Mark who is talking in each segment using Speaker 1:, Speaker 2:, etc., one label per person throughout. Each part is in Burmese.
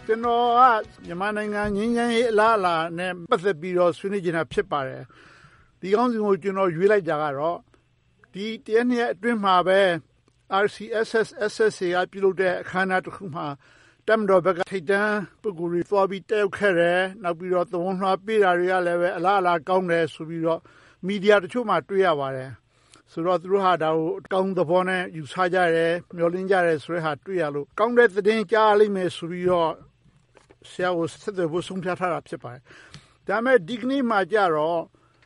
Speaker 1: ကျွန်တော်ကမြန်မာနိုင်ငံငြိမ်းချမ်းရေးအလားအလာနဲ့ပတ်သက်ပြီးတော့ဆွေးနွေးချင်တာဖြစ်ပါတယ်။ဒီကောင်းစဉ်ကိုကျွန်တော်ရွေးလိုက်တာကတော့ဒီတရက်နှစ်ရက်အတွင်းမှာပဲ RCSS SSA ကပြုလုပ်တဲ့အခမ်းအနားတစ်ခုမှာတပ်မတော်ဘက်ကထိပ်တန်းပုဂ္ဂိုလ်တွေသွားပြီးတက်ရောက်ခဲ့တယ်။နောက်ပြီးတော့သဝန်းလွှာပေးတာတွေကလည်းပဲအလားအလာကောင်းတယ်ဆိုပြီးတော့မီဒီယာတချို့မှာတွေ့ရပါတယ်။ဆိုတော့သူတို့ဟာဒါကိုအကောင်းသဘောနဲ့ယူဆကြတယ်မျှော်လင့်ကြတယ်ဆိုတဲ့ဟာတွေ့ရလို့ကောင်းတဲ့သတင်းကြားလိမ့်မယ်ဆိုပြီးတော့ဆရာကိုဆက်သွယ်ဖို့ဆုံးဖြတ်ထားတာဖြစ်ပါတယ်။ဒါပေမဲ့ဒီကနေ့မှကြတော့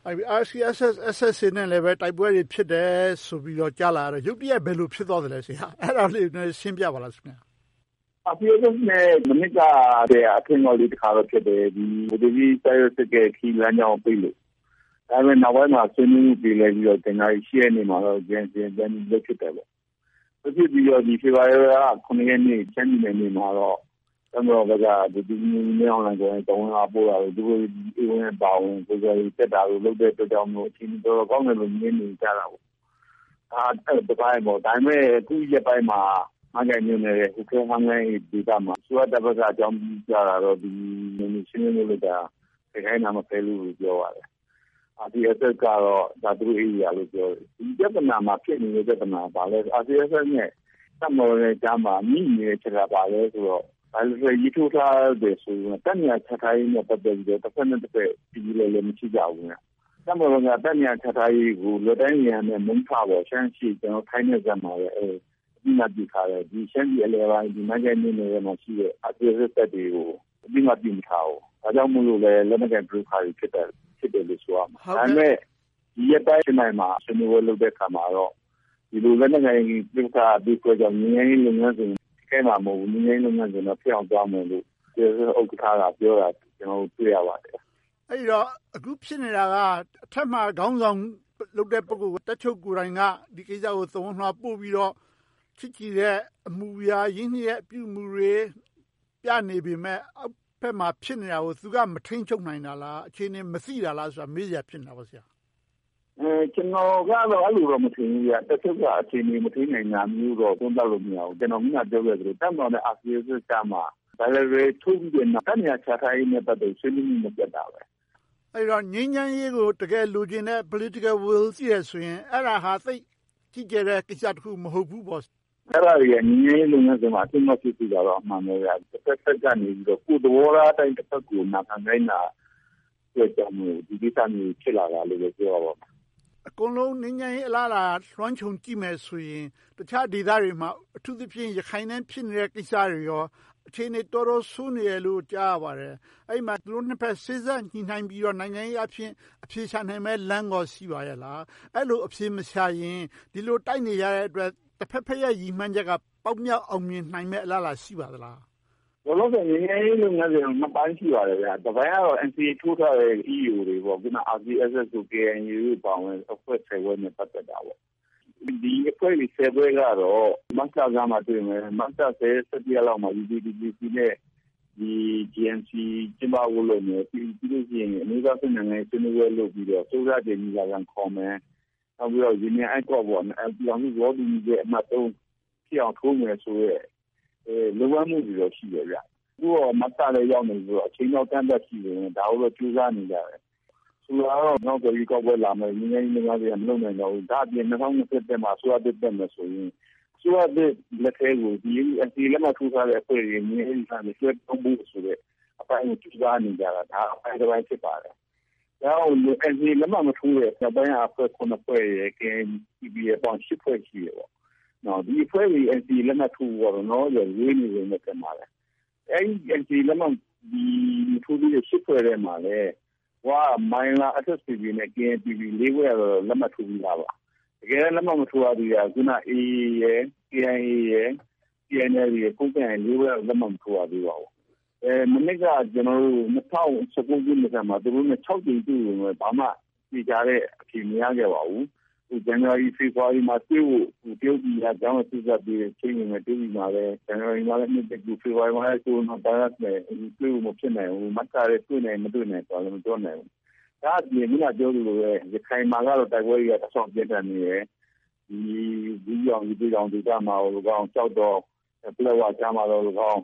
Speaker 1: RCSS SSA နဲ့လည်းပဲတိုက်ပွဲတွေဖြစ်တယ်ဆိုပြီးတော့ကြားလာတော့ရုပ်တရက်ဘယ်လိုဖြစ်သွားတယ်လဲဆရာအဲ့ဒါလေးနဲ့ရှင်းပြပါလားခင်ဗျာ
Speaker 2: ။RCSS နဲ့မနစ်ကတဲ့အထင်တော်လေးတစ်ခါတော့ဖြစ်တယ်ဒီဒီဆိုင်ရစ်ကခီလမ်းကြောင်းပြေးလို့ဒါပေမဲ့နောက်ပိုင်းမှာဆွေးနွေးမှုပြေးလဲပြီးတော့တင်လာရှိရနေမှာတော့ကျန်လုပ်ဖြစ်တယ်ပေါ့။ဖြစ်ပြီးတော့ဒီဖေဖော်ဝါရီလ9ရက်နေ့ချမ်းပြည်နယ်နေ့မှာတော့ကျွန်တော်ကဒီနေ့အွန်လိုင်းကိုတောင်းလာပို့တာဒီလိုဝင်ပါဝင်ကိုယ်ကိုယ်တက်တာလို့လုပ်တဲ့အတွက်ကြောင့်မို့အချင်းတော်ကောင်းတယ်လို့မြင်နေကြတာပေါ့။အဲ့ဒါတိုင်းပေါ့ဒါပေမဲ့အခုရက်ပိုင်းမှာမကြိုင်နေတယ်ဟိုကဟန်ငယ်ဒီကမှာစွတ်တဲ့ဘက်ကအကြောင်းပြတာတော့ဒီရှင်းနေလို့ဒါခိုင်းနာမဖဲလို့ပြောရတယ်။RCSSကတော့ဒါသူတို့အေးရလို့ပြောတယ်။ဒီပြဿနာမှာဖြစ်နေတဲ့ပြဿနာပါလဲ RCSS နဲ့တပ်မတော်နဲ့ကြားမှာမိနေတဲ့ချက်ပါလဲဆိုတော့ဒါလည်းရည်ထုတ်ထားတယ်ဆိုရင်တဏှာချထားရေးနဲ့ပတ်သက်ပြီးတော့တစ်ဖက်နဲ့တစ်ဖက်ပြည်လည်းမရှိကြဘူး။တပ်မတော်ကတဏှာချထားရေးကိုလွတ်တိုင်းရန်နဲ့မုန်းထားပေါ်ရှမ်းရှိကျွန်တော်ထိုင်းနေကြမှာပဲဒီမှာပြထားတယ်ဒီရှမ်းပြည်အလဲပိုင်းဒီနိုင်ငံနေနေမှာရှိတဲ့ RCSS တပ်တွေကိုဒီမှာပြင်ထားအောင်ဒါကြောင့်မို့လို့လည်းလက်နက်ကိုင် group တွေဖြစ်တယ်လို့ဆိုရမှာဒါပေမဲ့ဒီရက်ပိုင်းမှာဆွေးနွေးပွဲလုပ်တဲ့အခါမှာတော့ဒီလိုလက်နက်ကိုင် group ကဒီကိုကြောင့်ငြိမ်းချမ်းရေးလုပ်ငန်းစဉ်ခဲမှာမဟုတ်ဘူးငြိမ်းချမ်းရေးလုပ်ငန်းစဉ်တော့ဖြစ်အောင်သွားမယ်လို့ဒီဥက္ကဋ္ဌကပြောတာကျွန်တော်တွေ့ရပါတယ်
Speaker 1: အဲ့တော့အခုဖြစ်နေတာကအထက်မှာခေါင်းဆောင်လုပ်တဲ့ပုဂ္ဂိုလ်တက်ချုပ်ကိုယ်တိုင်ကဒီကိစ္စကိုသဝန်းလွှာပို့ပြီးတော့ချစ်ကြည်တဲ့အမှုရာရင်းနှီးတဲ့အပြုအမူတွေပြနေပေမဲ့အောက်ဘက်မှာဖြစ်နေတာကိုသူကမထိန်ချုပ်နိုင်တာလားအခြေအနေမသိတာလားဆိုတာမေးရဖြစ်နေတာပါဆရာ
Speaker 2: ကျွန်တော်ကတော့အဲ့လိုတော့မထင်ဘူးပြတက်ချုပ်ကအခြေအနေမထိန်နိုင်တာမျိုးတော့သုံးသပ်လို့မရဘူးကျွန်တော်မြင်ပြောခဲ့သလိုတက်တော်နဲ့ RCSS ကမှဒါလည်းထုတ်ပြီးတဲ့တဏှာချထားရေးနဲ့ပတ်သက်ဆွေးနွေးမှုမပြတ်တာပဲ
Speaker 1: အဲ့တော့ငြိမ်းချမ်းရေးကိုတကယ်လိုချင်တဲ့ political will ရှိရဆိုရင်အဲ့ဒါဟာသိကြည့်ကြတဲ့ကိစ္စတစ်ခုမဟုတ်ဘူးပေါ့
Speaker 2: အဲ့ဒါကြီးငြိမ်းချမ်းရေးလုပ်ငန်းစဉ်မှာအထူးမှဖြစ်ပြီးတော့အမှန်ပဲဗျတစ်ဖက်ကနေပြီးတော့ကိုယ်တော်ရာတိုင်းတစ်ဖက်ကိုနာခံနိုင်တာပြောကြမှုဒီကိစ္စမျိုးဖြစ်လာတာလို့ပြောရပါမယ်
Speaker 1: အကုန်လုံးငြိမ်းချမ်းရေးအလားလာလွှမ်းခြုံကြည့်မယ်ဆိုရင်တခြားဒေသတွေမှာအထူးသဖြင့်ရခိုင်နဲ့ဖြစ်နေတဲ့ကိစ္စတွေရောအခြေအနေတော်တော်ဆိုးနေတယ်လို့ကြားရပါတယ်အဲ့မှာသူတို့နှစ်ဖက်စစ်ဆက်ညှိနှိုင်းပြီးတော့နိုင်ငံရေးအဖြစ်အဖြေရှာနိုင်မဲ့လမ်းကောရှိပါရဲ့လားအဲ့လိုအဖြေမရှာရင်ဒီလိုတိုက်နေရတဲ့အတွက်တစ်ဖက်ဖက်ရဲ့ရည်မှန်းချက်ကပေါက်မြောက်အောင်မြင်နိုင်မဲ့အလားလာရှိပါသလား
Speaker 2: ဘလို့ဆိုရင်ငြိမ်းချမ်းရေးလုပ်ငန်းစဉ်နှစ်ပိုင်းရှိပါတယ်ဗျာတစ်ပိုင်းကတော့ NCA ထိုးထားတဲ့ EU တွေပေါ့ခုန RCSS ကို KNU ပေါင်းဝင်အဖွဲ့10ဝက်နဲ့ပတ်သက်တာပေါ့ဒီအဖွဲ့ဒီ10ဘွဲကတော့မတ်လကမှတွေ့မယ်မတ်လ17ရက်လောက်မှာ UPDC နဲ့ဒီ GNC ကျင်းပဖို့လုပ်နေပြီးလို့ရှိရင်အမျိုးသားနိုင်ငံရေးဆွေးနွေးပွဲလုပ်ပြီးတော့စိုးရတည်ကြီးလာကခေါ်မယ်နောက်ပြီးတော့ Union Accord ပေါ့ပြောင်းလို့ဒီနေ့အမှတ်3ဖြစ်အောင်ထိုးမယ်ဆိုရဲလိုအပ်မှုတွေတော့ရှိတယ်ဗျ။အခုတော့မတ်လလည်းရောက်နေပြီးတော့အချိန်တော့တန်းတက်ရှိနေတယ်ဒါကိုတော့ကြိုးစားနေကြတယ်။ဆိုတော့နောက်တော့ဒီကောက်ပွဲလာမယ်ငင်းငင်းငါးတွေမလုပ်နိုင်တော့ဘူး။ဒါအပြင်2020မှာဆိုရတဲ့တက်မယ်ဆိုရင်ဆိုရတဲ့လက်ထဲကိုဒီ NCA လက်မှတ်ထိုးထားတဲ့အဖွဲ့တွေငင်းနေတာနဲ့ဆွဲသုံးဖို့ဆိုတဲ့အပိုင်းကိုကြိုးစားနေကြတာဒါအပိုင်းတစ်ပိုင်းဖြစ်ပါတယ်။ဒါကို NCA လက်မှတ်မထိုးတဲ့အပိုင်းအဖွဲ့9ဖွဲ့ရဲ့ KNPB ရဲ့ပေါင်း10ဖွဲ့ရှိတယ်ပေါ့။နော်ဒီအဖွဲ့တွေ NCA လက်မှတ်ထိုးတော့တော့ရေးနေတယ်နဲ့ပြန်ပါတယ်။အဲဒီ NCA လက်မှတ်ဒီထိုးပြီးတဲ့10ဖွဲ့ထဲမှာလည်းဝါမိုင်းလာSSPB နဲ့ KNPB ၄ဖွဲ့တော့လက်မှတ်ထိုးပြီးသားပါတကယ်လက်မှတ်မထိုးရသေးတာခုန AA ရယ် KIA ရယ် PNL ရယ်ပုံစံ၄ဖွဲ့လက်မှတ်မထိုးရသေးပါဘူးမနစ်ကကျွန်တော်တို့2019ခုနှစ်မှာသူတို့နဲ့6ကြိမ်တွေ့လို့ဘာမှပြကြတဲ့အဖြေမရခဲ့ပါဘူးဇန်နဝါရီဖေဖော်ဝါရီမှာတွေ့ဖို့ပြုတ်ပြီးအကြောင်းအစစ်ဆက်ပြီးချိန်နေမယ်တွေ့ပြီးမှာလဲဇန်နဝါရီမှာလည်းနှစ်တကူဖေဖော်ဝါရီမှာလည်းကိုရိုနာဗိုင်းရပ်စ်နဲ့တွေ့ဖို့မဖြစ်နိုင်ဘူးမတ်ကားလည်းတွေ့နိုင်မတွေ့နိုင်ဆိုတော့မပြောနိုင်ဘူးဒါအပြင်ကပြောလို့ပဲရခိုင်မှာကတော့တိုက်ပွဲတွေကတစ်ဆောင်ပြတ်နေတယ်ဒီကြောင်ဒီကြောင်ဒီကမှာလောကောင်ကြောက်တော့ပြလောကကျမ်းမှာလောကောင်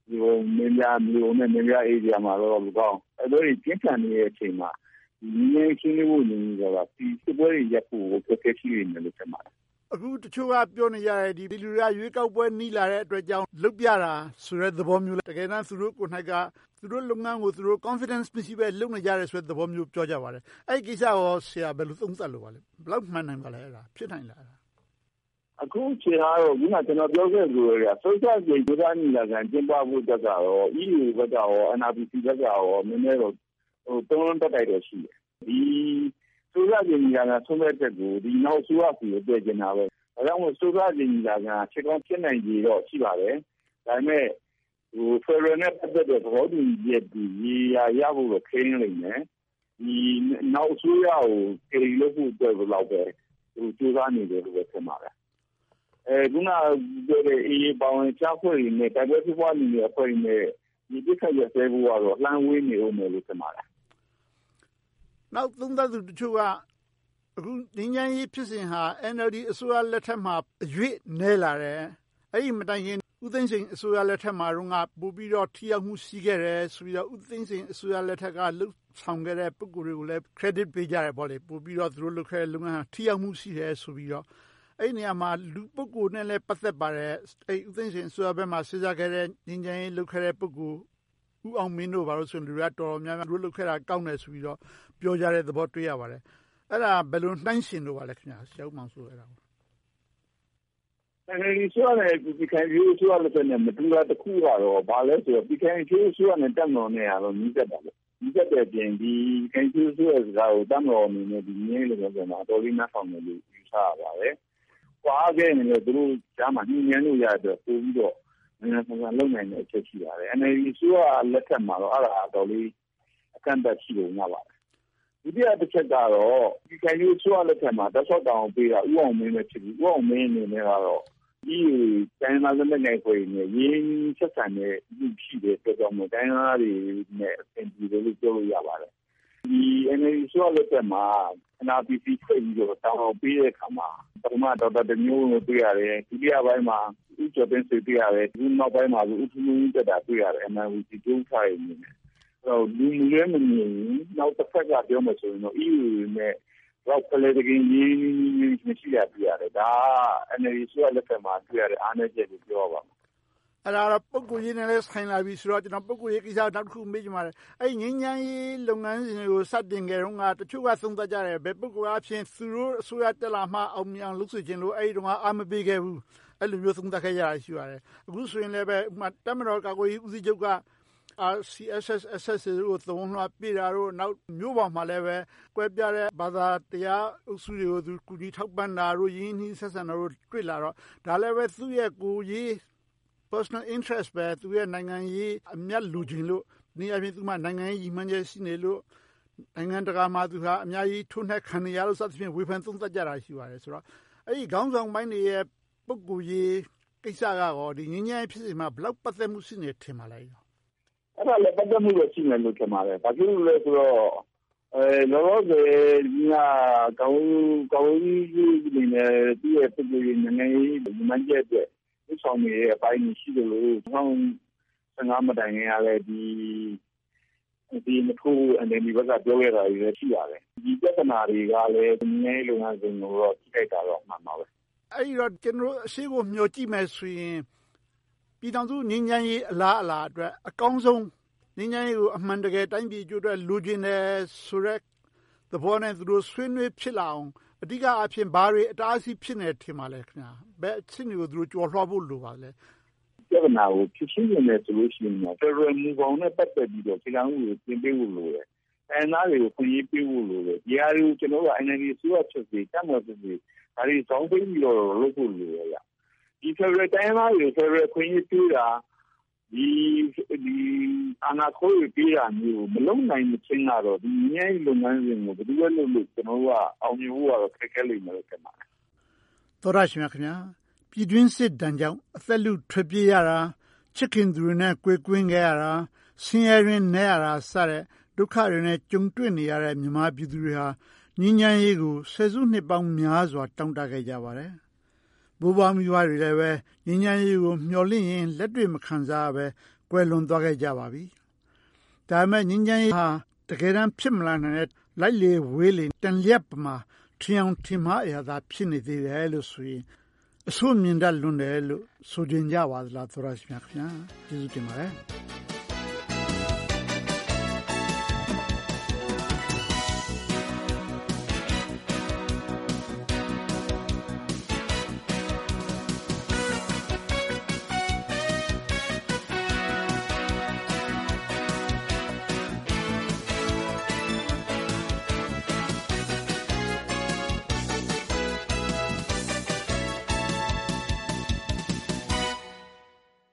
Speaker 2: မင်းများမျိုးနဲ့မင်းများအေးကြမှာတော့လူကောင်းအဲ့လိုပြင်းထန်နေတဲ့အချိန်မှာဒီငယ်ချင်းလို့နေကြတာဒီစပွဲရက်ဖို့ကိုပြည့်ရှိနေတယ်လို့ထင်ပါတယ်
Speaker 1: အခုတချို့ကပြောနေကြတယ်ဒီလူတွေကရွေးကောက်ပွဲနီးလာတဲ့အတွက်ကြောင့်လုတ်ပြတာဆိုတဲ့သဘောမျိုးလဲတကယ်တမ်းသူတို့ကိုယ်၌ကသူတို့လုပ်ငန်းကိုသူတို့ confidence မရှိပဲလုပ်နေကြတယ်ဆိုတဲ့သဘောမျိုးပြောကြပါတယ်အဲ့ဒီကိစ္စရောဆရာဘယ်လိုသုံးသပ်လို့ပါလဲဘယ်လောက်မှန်နိုင်ပါလဲအဲ့ဒါဖြစ်နိုင်လား
Speaker 2: အခုခြေထားတော့ခုနကျွန်တော်ပြောခဲ့သလိုရဆိုရှယ်ဂျီဒူဒါနီလာကန်ကျင်းပဖို့တက်တာရော EU ဘက်ကရော NRPC ဘက်ကရောနည်းနည်းတော့တုံးလုံးတက်တိုက်တော့ရှိတယ်ဒီဆိုရှယ်ဂျီနီလာကန်ဆုံးမဲ့တက်ကိုဒီနောက်ဆိုရစီကိုပြည့်ကျင်တာပဲဒါကြောင့်မို့ဆိုရှယ်ဂျီနီလာကန်ချက်ကောင်းဖြစ်နိုင်ကြီးတော့ရှိပါတယ်ဒါပေမဲ့ဖယ်ရယ်နဲ့ပတ်သက်တဲ့သဘောတူညီချက်ဒီရဖို့တော့ခင်းနေလိမ့်မယ်ဒီနောက်ဆိုရကိုကြေလို့ဖို့အတွက်တော့ပဲစူးစမ်းနေတယ်လို့ပဲထင်ပါတယ်ခုနပြောတဲ့အေးပေါင်းချခွေနဲ့တိုက်ပွဲဖြစ်ပွားနေတဲ့အဖွဲ့နဲ့ဒီပြခရဆဲဘူးကတော့လှမ်းဝေးနေဦးမယ်လို့ထင်ပါတယ်
Speaker 1: နောက်သုံးသပ်သူတချို့ကအခုငြိမ်းချမ်းရေးဖြစ်စဉ်ဟာ NLD အစိုးရလက်ထက်မှာအရွေ့နဲလာတယ်အဲ့ဒီမတိုင်ခင်ဦးသိန်းစိန်အစိုးရလက်ထက်မှာတော့ပို့ပြီးတော့ထိရောက်မှုရှိခဲ့တယ်ဆိုပြီးတော့ဦးသိန်းစိန်အစိုးရလက်ထက်ကလှုပ်ဆောင်ခဲ့တဲ့ပုဂ္ဂိုလ်တွေကိုလည်း credit ပေးကြတယ်ပေါ့လေပို့ပြီးတော့သူတို့လုပ်ခဲ့တဲ့လုပ်ငန်းဟာထိရောက်မှုရှိတယ်ဆိုပြီးတော့အဲ့ဒီနေရာမှာလူပုဂ္ဂိုလ်နဲ့လည်းပတ်သက်ပါတယ်အဲ့ဦးသိန်းစိန်အစိုးရဘက်မှာစဉ်းစားခဲ့တဲ့ငြိမ်းချမ်းရေးလုပ်ခဲ့တဲ့ပုဂ္ဂိုလ်ဦးအောင်မင်းတို့ဘာလို့ဆိုရင်လူတွေကတော်တော်များများတို့လုပ်ခဲ့တာကောင်းတယ်ဆိုပြီးတော့ပြောကြတဲ့သဘောတွေ့ရပါတယ်အဲ့ဒါဘယ်လိုနှိုင်းရှင်လို့ပါလဲခင်ဗျာဆရာဦးမောင်ဆိုအဲ့ဒါ
Speaker 2: အဲဒီဆိုရတယ်ဒီခိုင်ယူဆိုရတဲ့နဲ့မတူတာတခုကတော့ဘာလဲဆိုတော့ဒီခိုင်ယူဆိုရတဲ့တက်တော်နဲ့ကတော့ညီးတက်တာလေညီးတက်တဲ့ပြင်ဒီခိုင်ယူဆိုရတဲ့စကားကိုတက်တော်အနေနဲ့ဒီငင်းလို့ပြောတာတော်လေးနှောက်ဆောင်တယ်လို့ယူဆရပါတယ်။ကွာခဲ့နေလို့သူတို့ကြားမှာညှိနှိုင်းလို့ရတဲ့ပို့ပြီးတော့နိုင်ငံဆိုင်လုံနိုင်တဲ့အချက်ရှိပါတယ်။ NLD ဆိုရလက်ထက်မှာတော့အဲ့ဒါတော်လေးအကန့်အသတ်ရှိလို့ရပါတယ်။ဒုတိယတစ်ချက်ကတော့ဒီခိုင်ယူဆိုရလက်ထက်မှာတက်ဆော့တောင်ပေးတာဥအောင်မင်းပဲဖြစ်ပြီးဥအောင်မင်းအနေနဲ့ကတော့ဒီတိုင်းသားလက်ငယ်ကိုရင်းချက်ဆံတဲ့လူရှိတဲ့အတွက်ကြောင့်မို့တိုင်းသားတွေနဲ့အဆင်ပြေတယ်လို့ပြောလို့ရပါတယ်။ဒီ NLD ဆိုလက်ထက်မှာ NRPC ဖွဲ့ပြီးတော့တောင်းပေးတဲ့အခါမှာပထမဒေါက်တာတမျိုးကိုတွေ့ရတယ်ဒုတိယပိုင်းမှာဦးကျော်သိန်းဆွေတွေ့ရတယ်ဒီနောက်ပိုင်းမှာဦးထူးထူးတက်တာတွေ့ရတယ် NRPC ဒုထားရင်းနေတယ်။အဲ့တော့လူမျိုးလည်းမမြင်ဘူးနောက်တစ်ခါကပြောမှဆိုရင်တော့ EU နဲ့တော့ကလေးတကင်းကြီးမရှိရပြရတယ်ဒါက NLD ဆိုလက်ထက်မှာတွေ့ရတဲ့အားနည်းချက်ကိုပြောပါမယ်
Speaker 1: အဲ့ဒါတော့ပုဂ္ဂိုလ်ရေးနဲ့လည်းဆိုင်လာပြီဆိုတော့ကျွန်တော်ပုဂ္ဂိုလ်ရေးကိစ္စနောက်တစ်ခုမေးချင်ပါတယ်အဲ့ငင်းချမ်းရေးလုပ်ငန်းစဉ်တွေကိုစတင်ခဲ့တော့တချို့ကသုံးသပ်ကြတယ်ဘယ်ပုဂ္ဂိုလ်အဖြစ်သူတို့အစိုးရတက်လာမှအောင်မြင်လုပ်ဆွေခြင်းလို့အဲ့ဒီတော့အားမပေးခဲ့ဘူးအဲ့လိုမျိုးသုံးသပ်ခဲ့ကြတာရှိပါတယ်အခုဆိုရင်လည်းပဲဥပမာတမတော်ကာကွယ်ရေးဦးစီးချုပ်ကRCSS SS ကိုသုံးလွှာပြတာတော့နောက်မျိုးပေါ်မှာလည်းပဲကွဲပြားတဲ့ဘာသာတရားအုပ်စုတွေကိုသူကူညီထောက်ပံ့တာတို့ရင်းနှီးဆက်ဆံတာတို့တွေ့လာတော့ဒါလည်းပဲသူ့ရဲ့ကိုရေး personal interest ပဲသူရဲ့နိုင်ငံရေးအမြတ်လူချင်းလို့နေရာချင်းသူမှနိုင်ငံရေးမှန်းချက်ရှိနေလို့နိုင်ငံတကာမှာသူဟာအများကြီးထိုးနှက်ခံရလို့စသဖြင့်ဝေဖန်သုံးသပ်ကြတာရှိပါတယ်ဆိုတော့အဲ့ဒီခေါင်းဆောင်ပိုင်းတွေရဲ့ပုဂ္ဂိုလ်ရေးကိစ္စကရောဒီငင်းငယ်ဖြစ်စီမှာဘလောက်ပတ်သက်မှုရှိနေထင်ပါလဲ
Speaker 2: အဲ့ဒါလည်းပတ်သက်မှုပဲရှိနေလို့ထင်ပါတယ်။ဘာဖြစ်လို့လဲဆိုတော့လောလောဆယ်ဒီကကောင်းကြီးနေနဲ့ဒီရဲ့ပုဂ္ဂိုလ်ရေးနိုင်ငံရေးဒီမှန်ချက်တဲ့ဒီဆောင်နေတဲ့အပိုင်းရှိတယ်လို့15မတိုင်ခင်ကလည်းဒီမထိုးအနေနဲ့ဘက်ကပြောရတာတွေရှိရတယ်။ဒီပြဿနာတွေကလည်းငင်းလုံငန်းစဉ်ကိုတော့ထိခိုက်တာတော့မှန်ပါပဲ
Speaker 1: ။အဲ့ဒီတော့ကျွန်တော်အရှိကိုမျှော်ကြည့်မယ်ဆိုရင်ပြည်ထောင်စုငြိမ်းချမ်းရေးအလားအလာအတွက်အကောင်းဆုံးငြိမ်းချမ်းရေးကိုအမှန်တကယ်တိုင်းပြည်ကျိုးအတွက်လိုချင်တယ်ဆိုတဲ့သဘောနဲ့သူတို့ဆွေးနွေးဖြစ်လာအောင်အဓိကအဖြစ်ဘာတွေအတားအဆီးဖြစ်နေထင်ပါလဲခင်ဗျာဘယ်အချင်းတွေကိုသူတို့ကြော်လွှားဖို့လိုပါလဲ
Speaker 2: ပြဿနာကိုဖြစ်ရှင်းနေတယ်ဆိုလို့ရှိရင်တော့ဖက်ဒရယ်မူပေါင်းနဲ့ပတ်သက်ပြီးတော့ခြေခံဥကိုပြင်ပေးဖို့လိုတယ်အဲနာတွေကိုခွင့်ရေးပေးဖို့လိုတယ်ဒီဟာတွေကိုကျွန်တော်တို့ NLD ဆိုရချက်စီတတ်မှတ်စီဒါတွေစောင်းပေးပြီးတော့လုပ်ဖို့လိုရဒီဖက်ဒရယ်တိုင်းသားတွေဖက်ဒရယ်ခွင့်ရေးပေးတာဒီအနာကိုပေးတာမျိုးမလုံးနိုင်မချင်းတော့ဒီငြိမ်းလုပ်ငန်းစဉ်ကိုဘယ်သူပဲလုပ်လို့ကျွန်တော်တို့ကအောင်မြင်ဖို့ကတော့ခက်ခဲလိမ့်မယ်လို့ထင်ပါတယ်
Speaker 1: သောရရှင်ခင်ဗျာပြည်တွင်းစစ်တမ်းကြောင့်အသက်လူထွက်ပြေးရတာချစ်ခင်သူတွေနဲ့ကြွေကွင်းခဲ့ရတာဆင်းရဲရင်းနဲ့ရတာစတဲ့ဒုက္ခတွေနဲ့ကြုံတွေ့နေရတဲ့မြန်မာပြည်သူတွေဟာငြိမ်းချမ်းရေးကိုဆယ်စုနှစ်ပေါင်းများစွာတောင်းတခဲ့ကြပါတယ်ဘိုးဘွားမိဘတွေလည်းပဲငြိမ်းချမ်းရေးကိုမျှော်လင့်ရင်လက်တွေ့မခံစားရပဲကွယ်လွန်သွားခဲ့ကြပါပြီ။ဒါပေမဲ့ငြိမ်းချမ်းရေးဟာတကယ်တမ်းဖြစ်မလာနိုင်တဲ့လိုက်လေဝေးလေတန်လျက်ပမာထင်အောင်ထင်မှားအရာသာဖြစ်နေသေးတယ်လို့ဆိုရင်အဆိုးမြင်တတ်လွန်းတယ်လို့ဆိုကြကြပါသလားသောရရှိမြခင်ဗျာကျေးဇူးတင်ပါတယ်